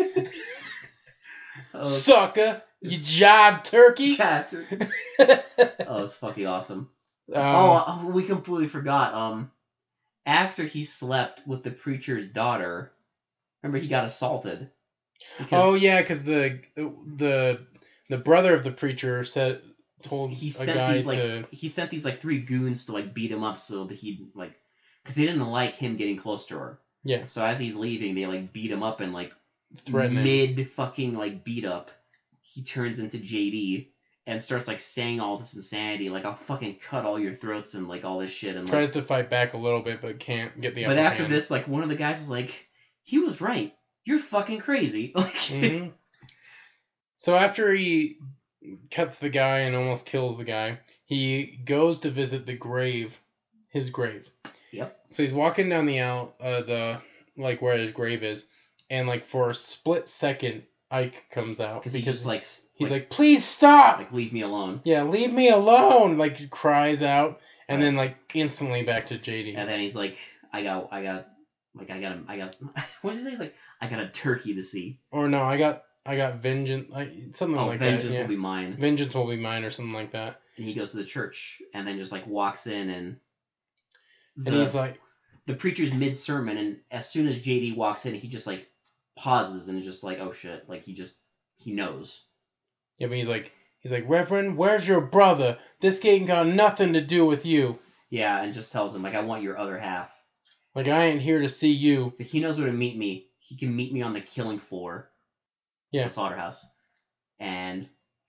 oh, Sucker! You jive turkey! chapter. Oh, it's fucking awesome. Um, oh, oh, we completely forgot. Um, after he slept with the preacher's daughter, remember he got assaulted. Because oh yeah, because the the the brother of the preacher said told he a sent guy these like to he sent these like three goons to like beat him up so that he'd like because they didn't like him getting close to her. yeah So as he's leaving, they like beat him up and like threaten him. mid fucking like beat up, he turns into J D and starts like saying all this insanity, like I'll fucking cut all your throats and like all this shit and like, Tries to fight back a little bit, but can't get the. but upper after hand. this, like one of the guys is like, he was right. You're fucking crazy. Like, hmm So after he cuts the guy and almost kills the guy, he goes to visit the grave, his grave. Yep. So he's walking down the out, uh, the like where his grave is, and like for a split second, Ike comes out because he's just like, s- he's like, "Please stop! like leave me alone. Yeah, leave me alone!" Like cries out, and Right. then like instantly back to J D. And then he's like, I got, I got, like I got, a, I got. What does he say? He's like, I got a turkey to see. Or no, I got I got vengeance, like, something Oh, like vengeance that. Yeah. will be mine. Vengeance will be mine, or something like that. And he goes to the church and then just like walks in and. The, And he's like, the preacher's mid sermon, and as soon as J D walks in, he just like pauses and is just like, oh shit, like he just he knows. yeah, but he's like, he's like, Reverend, where's your brother? This ain't got nothing to do with you. Yeah, and just tells him like, I want your other half. Like, I ain't here to see you. So he knows where to meet me. He can meet me on the killing floor. Yeah. The slaughterhouse. And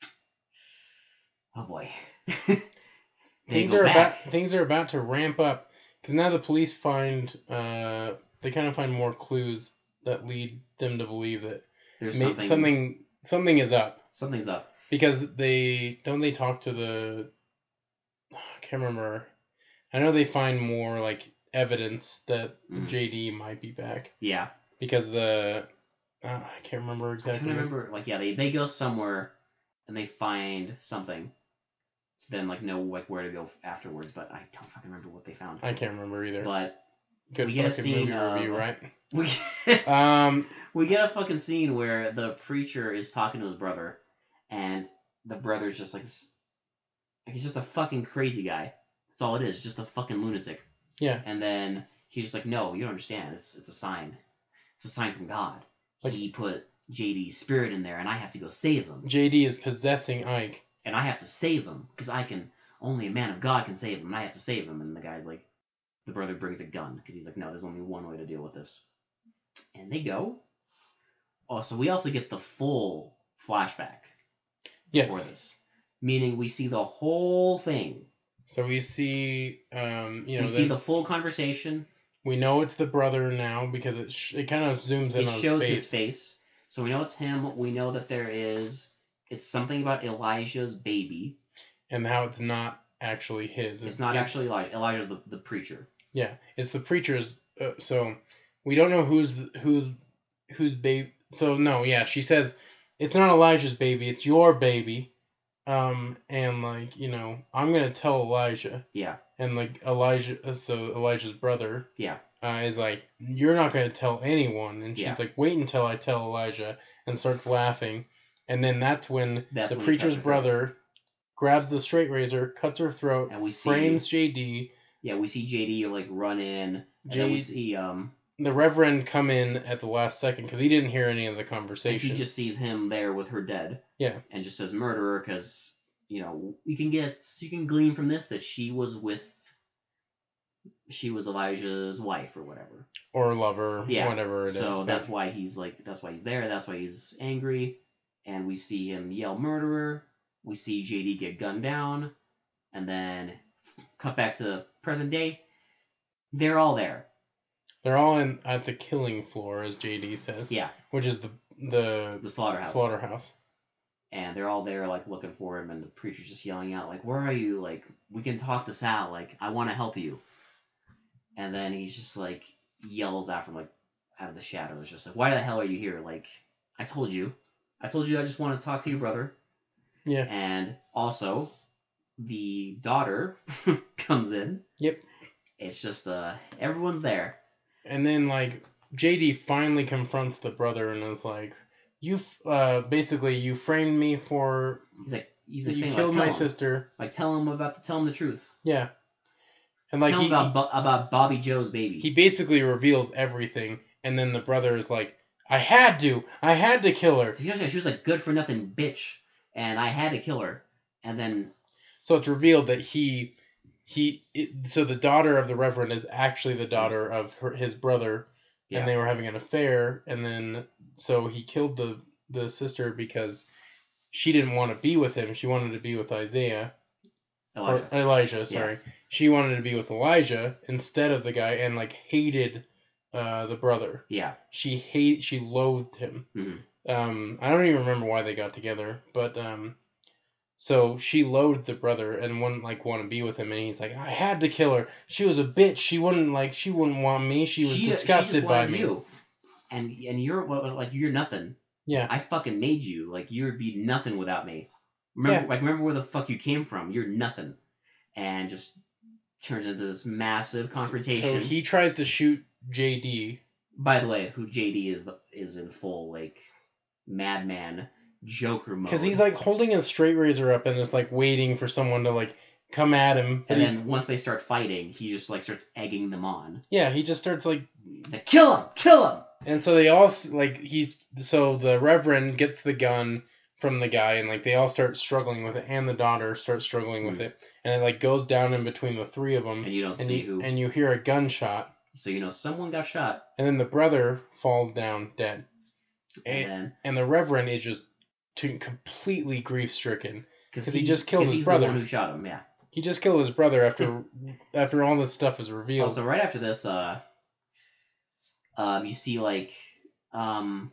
oh boy. They Things go are back. about things are about to ramp up because now the police find uh they kind of find more clues that lead them to believe that There's may- something, something something is up something's up. because they don't they talk to the I can't remember. I know they find more like evidence that Mhm. J D might be back Yeah. because the uh, I can't remember I exactly. can't remember like yeah, they, they go somewhere and they find something. To then like know like where to go afterwards, but I don't fucking remember what they found. I can't remember either. But Good we get a fucking scene movie of- review, right? we Um, we get a fucking scene where the preacher is talking to his brother, and the brother's just like, this, like he's just a fucking crazy guy. That's all it is, just a fucking lunatic. yeah. And then he's just like, no, you don't understand. It's it's a sign. It's a sign from God. Like- he put J D's spirit in there, and I have to go save him. J D is possessing Ike. And I have to save him, because I can, only a man of God can save him, and I have to save him. And the guy's like, the brother brings a gun, because he's like, no, there's only one way to deal with this. And they go. Oh, so we also get the full flashback Yes. for this. Meaning we see the whole thing. So we see, um, you know, we see the full conversation. We know it's the brother now because it sh- it kind of zooms in it on his face. It shows his face. So we know it's him. We know that there is... It's something about Elijah's baby. And how it's not actually his. It's, it's not it's, actually Elijah. Elijah's the, the preacher. Yeah, it's the preacher's... Uh, so we don't know who's who's whose baby... So, no, yeah, she says, it's not Elijah's baby, it's your baby. Um, and, like, you know, I'm going to tell Elijah. Yeah. And, like, Elijah... So Elijah's brother... Yeah. Uh, is like, you're not going to tell anyone. And she's yeah. like, wait until I tell Elijah. And starts laughing. And then that's when that's the when preacher's brother grabs the straight razor, cuts her throat, and we see, frames J D. Yeah, we see J D like run in, and J- then we see um the Reverend come in at the last second because he didn't hear any of the conversation. And he just sees him there with her dead. Yeah. And just says murderer because you know you can get you can glean from this that she was with she was Elijah's wife or whatever. Or lover, yeah. whatever it so is. So that's why he's like that's why he's there. That's why he's angry. And we see him yell murderer. We see J D get gunned down. And then cut back to present day. They're all there. They're all in at the killing floor, as J D says. Yeah. Which is the the the slaughterhouse. Slaughterhouse. And they're all there, like, looking for him. And the preacher's just yelling out, like, where are you? Like, we can talk this out. Like, I want to help you. And then he's just, like, yells out from, like, out of the shadows. Just like, why the hell are you here? Like, I told you. I told you I just want to talk to you, brother. Yeah. And also, the daughter comes in. Yep. It's just, uh, everyone's there. And then, like, J D finally confronts the brother and is like, you, uh, basically, you framed me for... He's like, he's like you saying, killed like, my him. sister. Like, tell him about, the, tell him the truth. Yeah. And, like, tell he, him about, he, about Bobby Joe's baby. He basically reveals everything, and then the brother is like, I had to. I had to kill her. So you know, she was like good for nothing bitch, and I had to kill her. And then, so it's revealed that he, he, it, so the daughter of the Reverend is actually the daughter of her, his brother, yeah. And they were having an affair. And then, so he killed the the sister because she didn't want to be with him. She wanted to be with Isaiah. Elijah. Or Elijah, sorry. Yeah. She wanted to be with Elijah instead of the guy, and like hated. Uh, the brother. Yeah. She hate. She loathed him. Mm-hmm. Um, I don't even remember why they got together, but um, so she loathed the brother and wouldn't like want to be with him, and he's like, I had to kill her. She was a bitch. She wouldn't like. She wouldn't want me. She was she, disgusted she by me. You. And and you're like you're nothing. Yeah. I fucking made you. Like you'd be nothing without me. Remember, yeah. like remember where the fuck you came from. You're nothing, and just turns into this massive confrontation. So, so he tries to shoot J D. By the way, who J D is the, is in full like madman Joker mode. Because he's like holding a straight razor up and is like waiting for someone to like come at him. And then once they start fighting, he just like starts egging them on. Yeah, he just starts like, he's like kill him, kill him. And so they all like he's so the Reverend gets the gun from the guy and like they all start struggling with it, and the daughter starts struggling mm. with it, and it like goes down in between the three of them. And you don't and see you, who. And you hear a gunshot. So you know someone got shot. And then the brother falls down dead. And, and, then, and the Reverend is just t- completely grief-stricken. Because he, he just killed his he's brother. The one who shot him, yeah. He just killed his brother after after all this stuff is revealed. Oh, so right after this, uh, um, you see, like, um,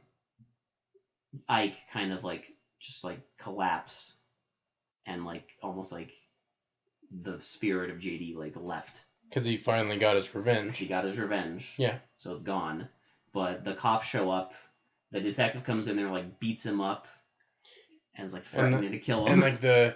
Ike kind of, like, just, like, collapse. And, like, almost like the spirit of J D, like, left. Because he finally got his revenge. He got his revenge. Yeah. So it's gone. But the cops show up. The detective comes in there, like, beats him up. And is, like, threatening the, to kill him. And, like, the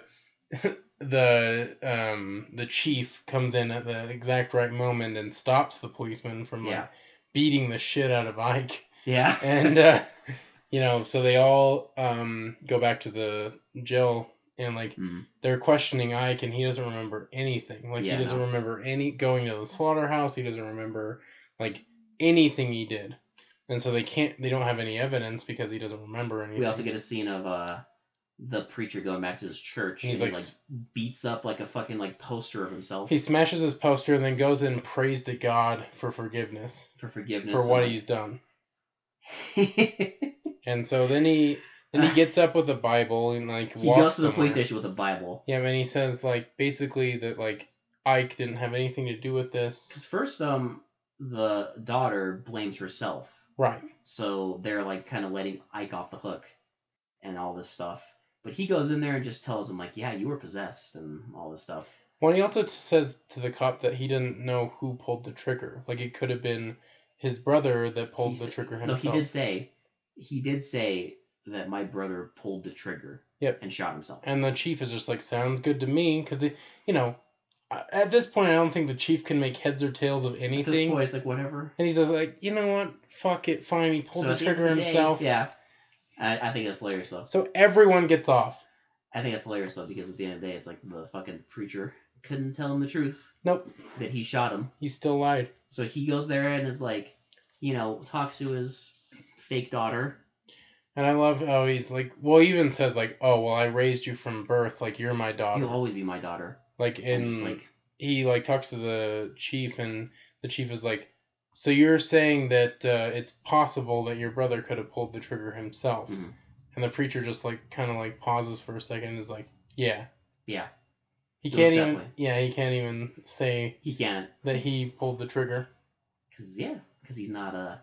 the um the chief comes in at the exact right moment and stops the policeman from, like, yeah. beating the shit out of Ike. Yeah. And, uh, you know, so they all um go back to the jail. And, like, mm. they're questioning Ike, and he doesn't remember anything. Like, yeah, he doesn't no. remember any going to the slaughterhouse. He doesn't remember, like, anything he did. and so they can't. They don't have any evidence because he doesn't remember anything. We also get a scene of uh, the preacher going back to his church, And and, he's he like, like beats up like a fucking like poster of himself he smashes his poster and then goes in and prays to God for forgiveness for forgiveness for what and, he's done. like... And so then he then he gets up with the Bible and like he walks goes to the somewhere. police station with a Bible. Yeah, and he says like basically that like Ike didn't have anything to do with this. Because first, um, the daughter blames herself. Right. So they're like kind of letting Ike off the hook and all this stuff. But he goes in there and just tells him like, yeah, you were possessed and all this stuff. Well, he also t- says to the cop that he didn't know who pulled the trigger. Like it could have been his brother that pulled He the sa- trigger No, himself. he did say, he did say that my brother pulled the trigger. Yep. And shot himself. And the chief is just like, sounds good to me, because you know, at this point, I don't think the chief can make heads or tails of anything. At this point, it's like whatever. And he's just like, you know what? Fuck it, fine. He pulled So the at the end trigger of the day, himself. yeah. I, I think that's hilarious though. So everyone gets off. I think that's hilarious though because at the end of the day, it's like the fucking preacher couldn't tell him the truth. Nope. That he shot him. He still lied. So he goes there and is like, you know, talks to his fake daughter. And I love how he's like, well, he even says like, oh, well, I raised you from birth, like you're my daughter. You'll always be my daughter. Like And in just like, he like talks to the chief, and the chief is like, so you're saying that uh, it's possible that your brother could have pulled the trigger himself. mhm. And the preacher just like kind of like pauses for a second and is like, yeah. Yeah. He It can't was even. definitely- Yeah, he can't even say He can't. that he pulled the trigger. Cause yeah, cause he's not a.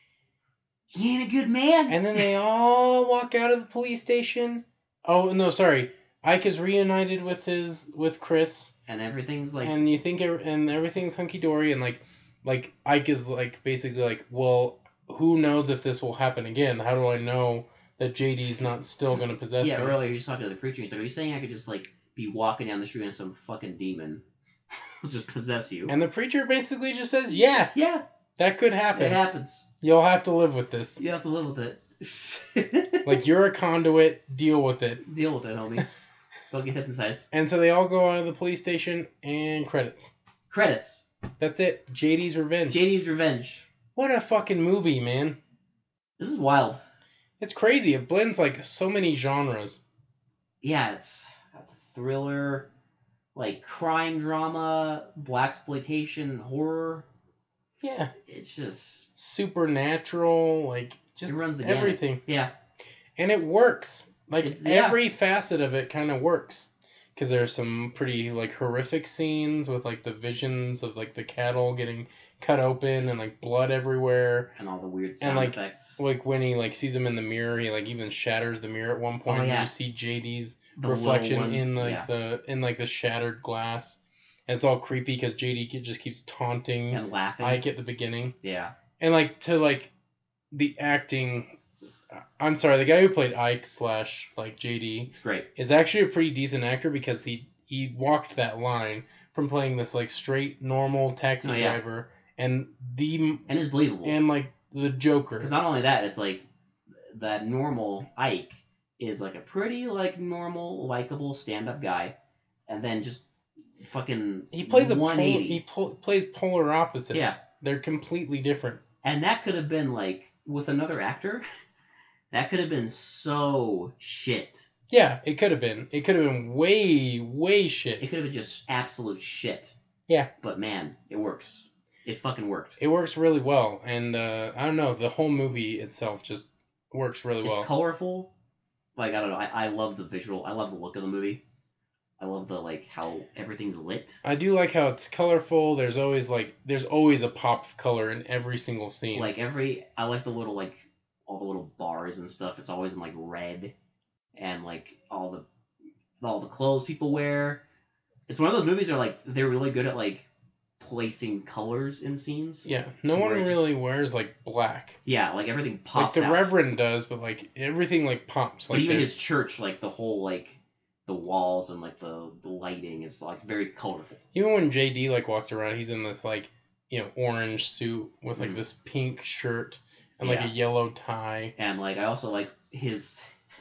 He ain't a good man. And then they all walk out of the police station. Oh no, sorry. Ike is reunited with his with Chris, and everything's like. and you think ev- and everything's hunky dory, and like like Ike is like basically like, well, who knows if this will happen again? How do I know that J D's not still gonna possess yeah, me? earlier he was talking to the preacher. He's like, "Are you saying I could just like be walking down the street and some fucking demon will just possess you?" And the preacher basically just says, yeah, yeah, that could happen. it happens. You'll have to live with this. You have to live with it. Like, you're a conduit, deal with it. Deal with it, homie. Don't get hypnotized. And so they all go out of the police station, and credits. Credits. That's it. J D's Revenge. J D's Revenge. What a fucking movie, man. This is wild. It's crazy. It blends, like, so many genres. Yeah, it's, it's a thriller, like crime drama, blaxploitation, horror. Yeah. It's just Supernatural, like, just it runs the gamut. everything. Yeah. And it works. Like, It's- yeah. every facet of it kind of works. Because there's some pretty, like, horrific scenes with, like, the visions of, like, the cattle getting cut open and, like, blood everywhere. And all the weird sound And, like, effects. Like, when he, like, sees him in the mirror, he, like, even shatters the mirror at one point. Oh, yeah. You see J D's The reflection little one. in, like, Yeah. the in, like, the shattered glass. And it's all creepy because J D just keeps taunting And laughing. Ike at the beginning. Yeah. And, like, to, like, the acting... I'm sorry, the guy who played Ike slash, like, J D It's great. is actually a pretty decent actor because he he walked that line from playing this, like, straight, normal taxi Oh, yeah. driver and the... And it's believable. And, like, the Joker. Because not only that, it's like that normal Ike is like a pretty like normal likable stand up guy, and then just fucking He plays a pol- one eighty. he pol- plays polar opposites. Yeah. They're completely different. And that could have been like with another actor, that could have been so shit. Yeah, it could have been. It could have been way, way It shit. could have been just absolute shit. Yeah. But man, it works. It fucking worked. It works really well, and uh, I don't know, the whole movie itself just works really It's well. colorful. Like I don't know, I, I love the visual. I love the look of the movie. I love the like how everything's lit. I do like how it's colorful. There's always like there's always a pop of color in every single scene. Like every, I like the little like all the little bars and stuff. It's always in like red, and like all the all the clothes people wear. It's one of those movies that are like they're really good at like placing colors in scenes. yeah, no So one where it's- really wears like black. Yeah, like everything Like pops the out. Reverend does, but like everything like pops. But Like even there's- his church, like the whole like the walls and like the, the lighting is like very colorful. Even when J D like walks around, he's in this like you know orange suit with like Mhm. this pink shirt and like Yeah. a yellow tie. And like I also like his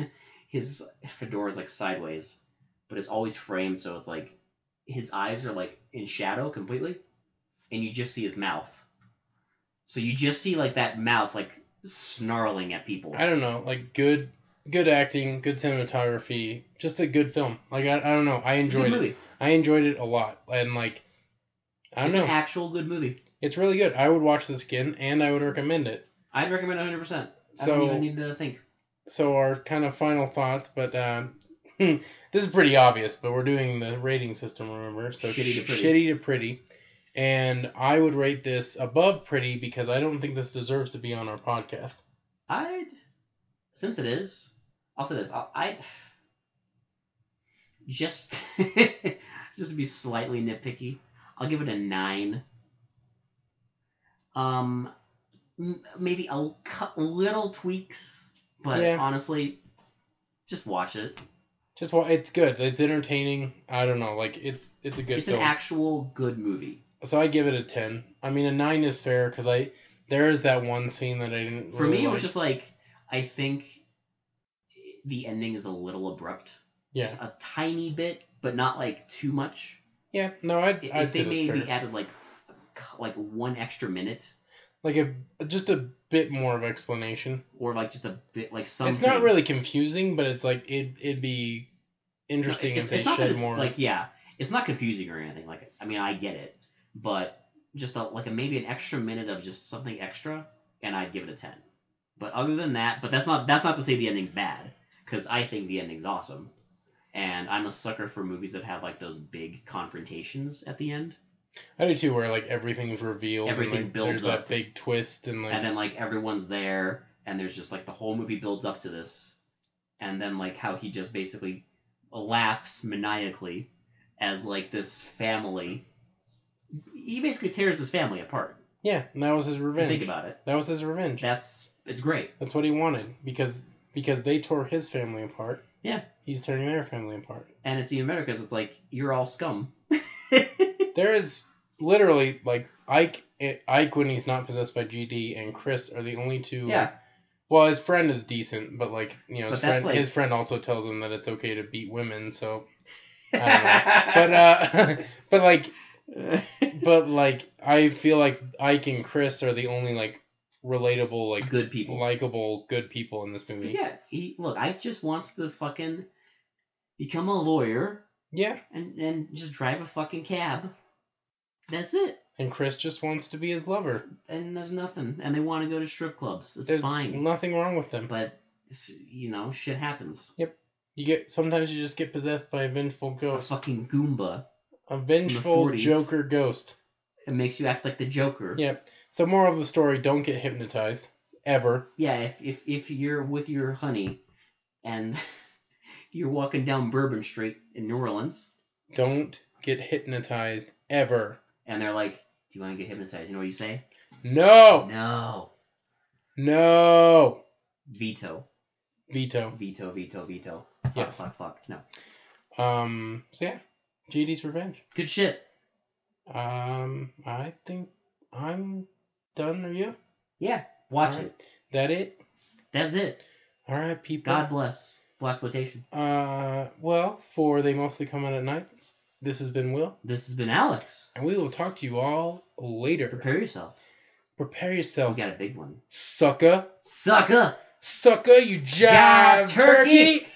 his fedora is like sideways, but it's always framed so it's like his eyes are like in shadow completely, and you just see his mouth. So you just see like that mouth like snarling at people. I don't know, like good, good acting, good cinematography, just a good film. Like I, I don't know, I It's a good enjoyed it. movie. I enjoyed it a lot, and like, I don't It's know, an actual good movie. it's really good. I would watch this again, and I would recommend it. I'd recommend it one hundred percent. I So- don't even need to think. So our kind of final thoughts, but um, this is pretty obvious, but we're doing the rating system, remember? So Shitty to pretty. Shitty to pretty. And I would rate this above pretty because I don't think this deserves to be on our podcast. I'd, since it is, I'll say this. I'll, I just, just to be slightly nitpicky, I'll give it a nine. Um, m- maybe a cou- little tweaks, but Yeah. honestly, just watch it. Just wa it's good. It's entertaining. I don't know, like it's it's a good It's film. an actual good movie. So I give it a ten. I mean, a nine is fair because I there is that one scene that I didn't. For really me, it like. was just like, I think the ending is a little abrupt. yeah, Just a tiny bit, but not like too much. yeah. No, I'd If I'd they say that's maybe fair. added like like one extra minute Like a just a bit more of explanation. or like just a bit like something. It's not really confusing, but it's like it it'd be interesting it's, if they it's not that shed it's, more. like yeah, it's not confusing or anything. Like I mean, I get it, but just a, like a maybe an extra minute of just something extra, and I'd give it a ten. But other than that, but that's not that's not to say the ending's bad, because I think the ending's awesome, and I'm a sucker for movies that have like those big confrontations at the end. I do too, where like everything's revealed. Everything and, like, builds There's up. that big twist and like And then like everyone's there, and there's just like the whole movie builds up to this, and then like how he just basically laughs maniacally as like this family. He basically tears his family apart. yeah, and that was his If you revenge. think about it. That was his revenge. That's it's great. That's what he wanted because because they tore his family apart. Yeah. He's turning their family apart. And it's even better because it's like you're all scum. There is literally like Ike Ike when he's not possessed by G D and Chris are the only two. Yeah. Like, well, his friend is decent, but like you know, his But that's friend like- his friend also tells him that it's okay to beat women. So I don't know. But uh, but like but like I feel like Ike and Chris are the only like relatable like good people. likable good people in this movie. Yeah. He look. Ike just wants to fucking become a lawyer Yeah. and and just drive a fucking cab. That's it. And Chris just wants to be his lover. And there's nothing. And they want to go to strip clubs. It's There's fine. nothing wrong with them. But it's, you know, shit happens. You get sometimes you just get possessed by a vengeful A ghost. fucking Goomba. A vengeful forties. Joker ghost. It makes you act like the Joker. Yeah. So moral of the story, don't get hypnotized. Ever. Yeah, if, if, if you're with your honey and you're walking down Bourbon Street in New Orleans Don't get hypnotized. Ever. and they're like, do you want to get hypnotized? You know what you say? No! No. No! Veto. Veto. Veto, veto, veto. Fuck, Yes. fuck, fuck. No. Um, so yeah. G D's Revenge. Good shit. Um, I think I'm done. Are you? Yeah, watch Alright. it. That it? That's it. Alright, people. God bless. Blaxploitation. Uh, well, for They Mostly Come Out at Night, this has been Will, This has been Alex. and we will talk to you all later. Prepare yourself. Prepare We yourself, got a big one. sucker. Sucker! Sucker, you jive Jive turkey. turkey.